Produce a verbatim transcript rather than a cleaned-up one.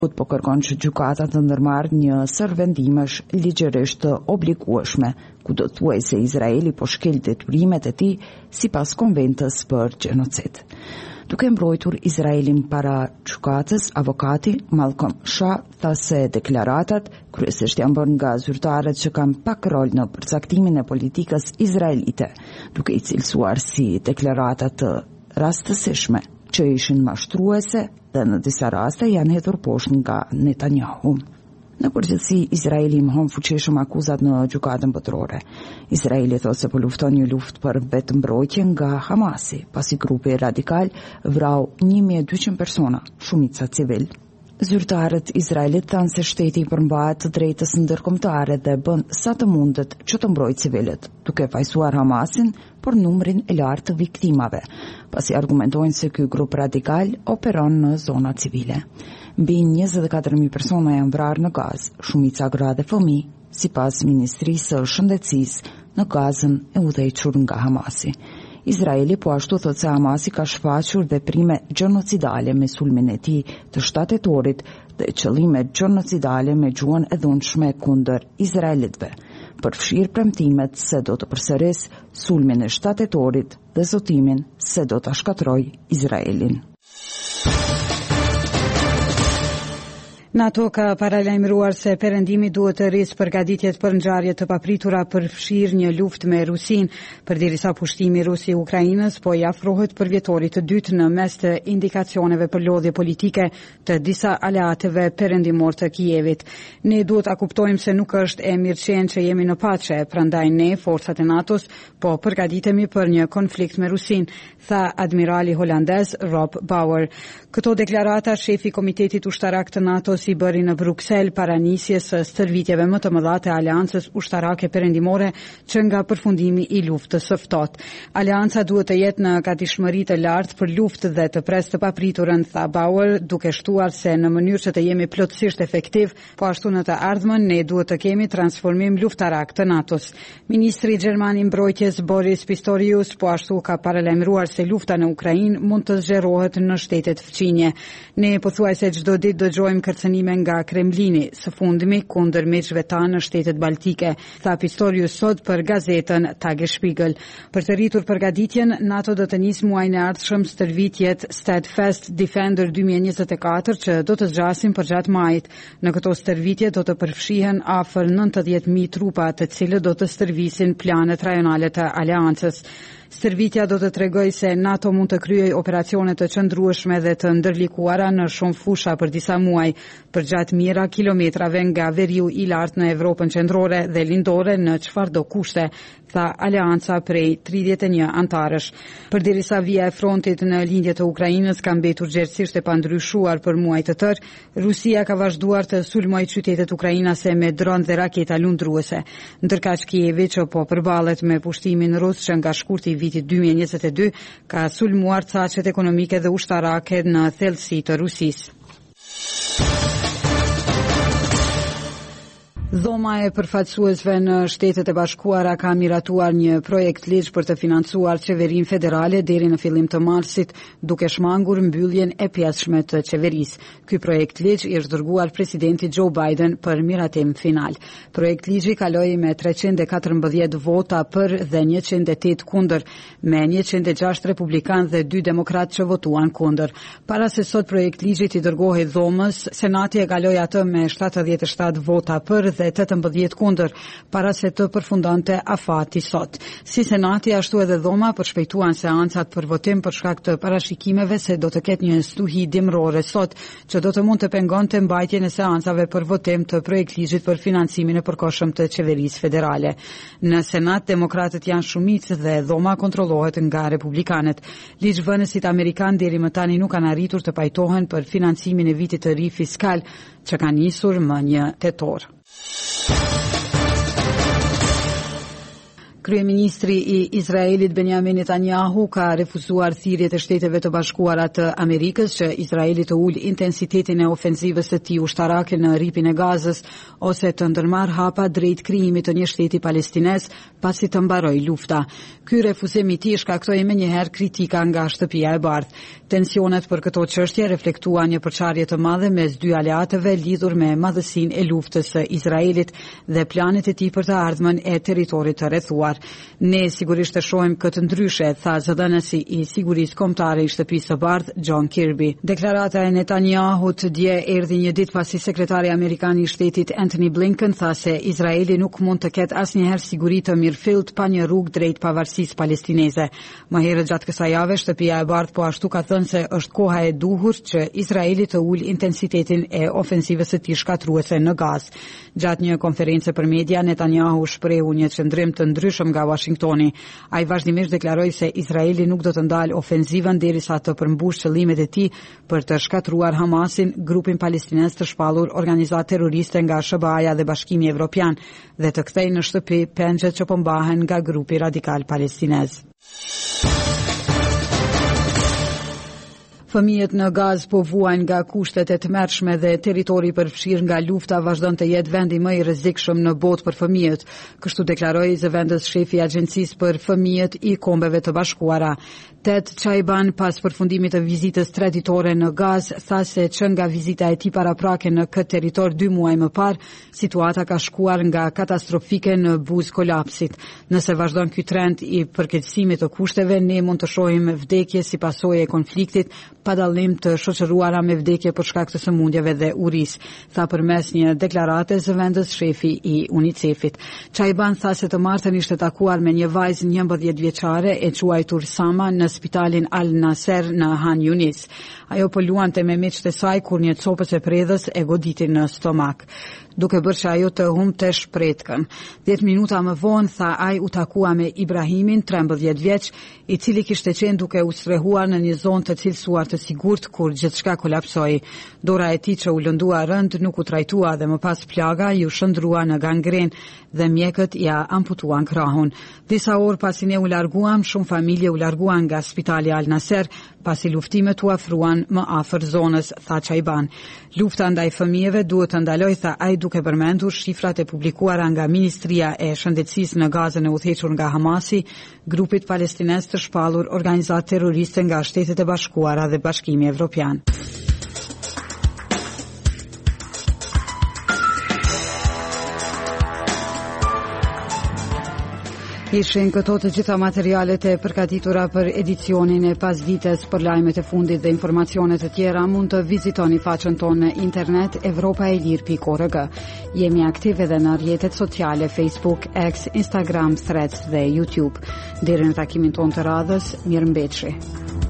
Ut po kërkon që gjykata të ndërmarrë një sër vendimesh ligjërisht të obligueshme, ku do thuaj se Izraeli po shkel detyrimet e tij sipas konventës për gjenocid. Duke mbrojtur Izraelin para gjykatës, avokati Malcolm Shah tha se deklaratat kryesisht janë bërë nga zyrtarët që kanë pak rol në përcaktimin e politikës izraelite, duke i cilësuar si deklarata të rastësishme që ishin mashtruese dhe në disa raste janë hedhur poshtë nga Netanyahu. Në përgjithësi, Izraeli mohon fuqishëm akuzat në gjykatën botërore. Izraeli thotë se po lufton një luftë për vetëmbrojtje nga Hamasi, pasi grupi radikal vrau një mijë e dyqind persona, shumica civil. Zyrtarët Izraelit thanë se shteti i përmbahet të drejtës ndërkombëtare dhe bën sa të mundet që të mbrojë civilët, duke fajsuar Hamasin për numrin e lartë të viktimave, pasi argumentojnë se ky grup radikal operon në zona civile. Mbi njëzet e katër mijë persona janë vrarë në Gazë, shumica gra dhe fëmijë, sipas Ministrisë së Shëndetësisë në Gazën e udhëhequr nga Hamasi. Izraeli po ashtu thotë se Hamasi ka shfaqur veprime gjenocidale me sulmin e tij të shtatetorit dhe qëllime gjenocidale me gjuhën e dhunshme kundër izraelitëve, përfshirë premtimet se do të përsëris sulmin e shtatetorit dhe zotimin se do ta shkatërrojë Izraelin. NATO ka paralajmëruar se perëndimi duhet të rrisë përgatitjet për ngjarje të papritura për fshirë një luftë me Rusin, përderisa pushtimi rus i Ukrainës po i afrohet përvjetorit të dytë në mes të indikacioneve për lodhje politike të disa aleatëve perëndimor të Kijevit. Ne duhet ta kuptojmë se nuk është e mirëqenë që jemi në paçe, prandaj ne, forcat e NATO-s, po përgatitemi për një konflikt me Rusin, tha admirali holandez Rob Bauer. Këto deklarata shefi Komitetit Ushtarak të NATO si bëri në Bruksel para nisjes së stërvitjeve më të mëdha të Aleancës Ushtarake Perëndimore që nga përfundimi i luftës së ftohtë. Aleanca duhet të jetë në gatishmëri të lartë për luftë dhe të pres të papriturën, tha Bauer, duke shtuar se në mënyrë që të jemi plotësisht efektiv, po ashtu në të ardhmen ne duhet të kemi transformim luftarak të NATO-s. Ministri gjerman i mbrojtjes Boris Pistorius po ashtu ka paralajmëruar se lufta në Ukrainë mund të zgjerohet në shtetet fqinje. Ne pothuajse çdo ditë dëgjojmë kërcënime nga Kremlini, së fundmi kundër miqve tanë në shtetet baltike, tha Pistorius sot për gazetën Tagesspiegel. Për të rritur përgatitjen, NATO do të nisë muajin e ardhshëm stërvitjet Steadfast Defender dy mijë e njëzet e katër që do të zgjasin përgjatë majit. Në këto stërvitje do të përfshihen afër nëntëdhjetë mijë trupa, të cilët do të stërvisin planet rajonale të aleancës. Stërvitja do të tregoj se NATO mund të kryej operacione të qëndrueshme dhe të ndërlikuara në shumë fusha për disa muaj, përgjatë mijëra kilometrave nga veriu i lartë në Evropën qendrore dhe lindore në çfarëdo kushte, tha Aleanca prej tridhjetë e një antarësh. Përderisa vija e frontit në lindje të Ukrainës ka mbetur gjerësisht e pandryshuar për muaj të tërë, Rusia ka vazhduar të sulmojë qytetet ukrainase me dron dhe raketa lundruese. Ndërkaq Kijevi, që po përballet me pushtimin rus që nga shkurti i vitit dy mijë e njëzet e dy, ka sulmuar caqet ekonomike dhe ushtarake në thellësi të Rusisë. Dhoma e përfaqësuesve në Shtetet e Bashkuara ka miratuar një projekt ligj për të financuar qeverinë federale deri në fillim të marsit, duke shmangur mbylljen e pjesshme të qeverisë. Ky projekt ligj i është dërguar presidenti Joe Biden për miratim final. Projekt ligji kaloi me treqind e katërmbëdhjetë vota për dhe njëqind e tetë kundër, me njëqind e gjashtë republikanë dhe dy demokratë që votuan kundër. Para se sot projekt ligjit i dërgohej dhomës, Senati e kaloi atë me shtatëdhjetë e shtatë vota për dhe tetëmbëdhjetë kundër, para se të përfundonte afati sot. Si Senati, ashtu edhe dhoma përshpejtuan seancat për votim për shkak të parashikimeve se do të ketë një stuhi dimrore sot, që do të mund të pengonte mbajtjen e seancave për votim të projekt ligjit për financimin e përkohshëm të qeverisë federale. Në Senat, demokratët janë shumicë dhe dhoma kontrollohet nga republikanët. Ligjvënësit amerikanë deri më tani nuk kanë arritur të pajtohen për financimin e vitit të ri fiskal, që ka nisur më një tetor. Kryeministri i Izraelit Benjamin Netanyahu ka refuzuar thirrjet e Shteteve të Bashkuara të Amerikës që Izraeli të ulë intensitetin e ofensivës së tij ushtarake në rripin e Gazës ose të ndërmarrë hapa drejt krijimit të një shteti palestinez pasi të mbarojë lufta. Ky refuzim i tij shkaktoi menjëherë kritika nga Shtëpia e Bardhë. Tensionet për këto çështje reflektuan një përçarje të madhe mes dy aleatëve lidhur me madhësinë e luftës së Izraelit dhe planet e tij për të ardhmen e territorit të rrethuar. Ne sigurisht e shohim këtë ndryshe, tha zëdhënësi i sigurisë kombëtare i Shtëpisë së Bardhë, John Kirby. Deklarata e Netanyahut dje erdhi një ditë pasi sekretari amerikan i shtetit Antony Blinken tha se Izraeli nuk mund të ketë asnjëherë siguri të mirëfillt pa një rrugë drejt pavarësisë palestineze. Më herët gjatë kësaj jave, Shtëpia e Bardhë po ashtu ka thënë se është koha e duhur që Izraeli të ulë intensitetin e ofensivës së tij shkatruese në Gazë. Gjatë një konferencë për media, Netanyahu shprehu një qëndrim të ndryshëm nga Washingtoni. Ai vazhdimisht deklaroi se Izraeli nuk do të ndalë ofensivën derisa të përmbushë qëllimet e tij për të shkatruar Hamasin, grupin palestinez të shpallur organizatë terroriste nga S B A-ja dhe Bashkimi Evropian, dhe të kthejë në shtëpi pengjet që po mbahen nga grupi radikal palestinez. Fëmijët në Gazë po vuajnë nga kushtet e tmerrshme dhe territori i përfshirë nga lufta vazhdon të jetë vendi më i rrezikshëm në botë për fëmijët, kështu deklaroi zëvendës shefi i Agjencisë për Fëmijët i Kombeve të Bashkuara. Ted Chaiban, pas përfundimit të vizitës tre ditore në Gazë, tha se që nga vizita e tij paraprake në këtë territor dy muaj më parë, situata ka shkuar nga katastrofike në buzë kolapsit. Nëse vazhdon ky trend i përkeqësimit të kushteve, ne mund të shohim vdekje si pasojë e konfliktit, pa dallim të shoqëruara me vdekje për shkak të sëmundjeve dhe urisë, tha përmes një deklarate zëvendës shefi i UNICEF-it. Chaiban tha se të martën ishte takuar me një vajzë njëmbëdhjetë vjeçare e quajtur Sama në spitalin Al Nasser në Han Yunis. Ajo po luante me miqtë e saj kur një copës e predhës e goditi në stomak, duke bërë që ajo të humbte shpretkën. Dhjetë minuta më vonë, tha ai, u takua me Ibrahimin, trembëdhjetë vjeç, i cili kishte qenë duke u strehuar në një zonë të cilësuar të sigurt kur gjithçka kolapsoi. Dora e tij që u lëndua rënd nuk u trajtua dhe më pas plaga ju shndrua në gangren dhe mjekët ja amputuan krahun. Disa orë pasi ne u larguam, shumë familje u larguan nga spitali Al Nasser pasi luftimet u afruan më afër zonës, tha Chaiban. Lufta ndaj fëmijëve duhet të ndalojë, tha ai, duke përmendur shifrat e publikuara nga Ministria e Shëndetësisë në Gazën e udhëhequr nga Hamasi, grupit palestinez të shpallur organizatë terroriste nga Shtetet e Bashkuara dhe Bashkimi Evropian. Ishin këto të gjitha materialet e përgatitura për edicionin e pasdites. Për lajmet e fundit dhe informacionet të tjera mund të vizitoni faqen tonë në internet europa e lir pikë org. Jemi aktive edhe në rrjetet sociale Facebook, X, Instagram, Threads dhe YouTube. Deri në takimin tonë të radhës, mirëmbëjtje.